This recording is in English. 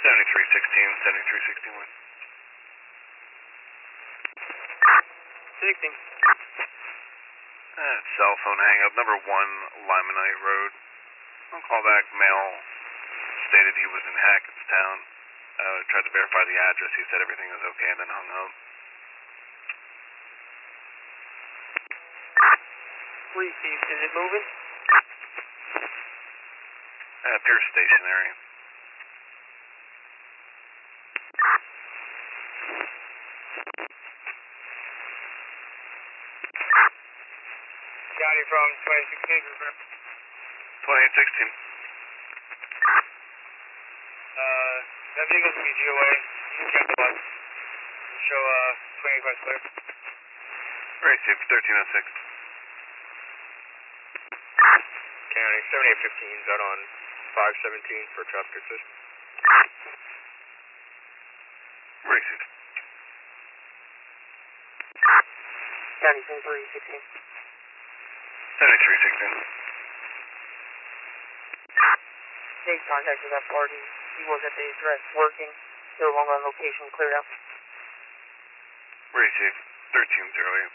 7316, 7361. 16. Cell phone hang up, number 1, Limonite Road. On callback, male stated he was in Hackettstown. Tried to verify the address. He said everything was okay and then hung up. Received. Is it moving? Appears stationary. County from 2016. 2816. That vehicle's PGOA. You can check the bus. Show 25 clear. Received, 1306. County 7815's out on 517 for traffic assist. Received. County 7316. 7316. They contacted that party. He was at the address working. They're no longer on location. Cleared out. Received, 1308.